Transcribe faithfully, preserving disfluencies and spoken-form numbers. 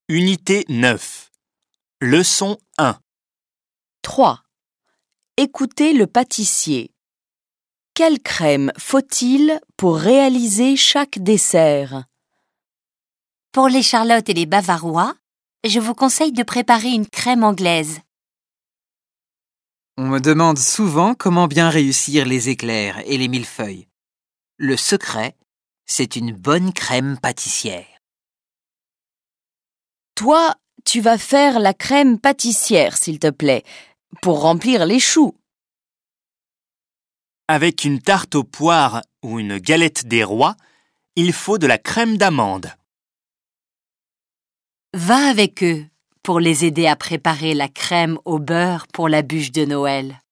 Unité neuf. Leçon un. trois. Écoutez le pâtissier. Quelle crème faut-il pour réaliser chaque dessert? Pour les charlottes et les bavarois, je vous conseille de préparer une crème anglaise. On me demande souvent comment bien réussir les éclairs et les millefeuilles. Le secret, c'est une bonne crème pâtissière. Toi, tu vas faire la crème pâtissière, s'il te plaît, pour remplir les choux. Avec une tarte aux poires ou une galette des rois, il faut de la crème d'amande. Va avec eux pour les aider à préparer la crème au beurre pour la bûche de Noël.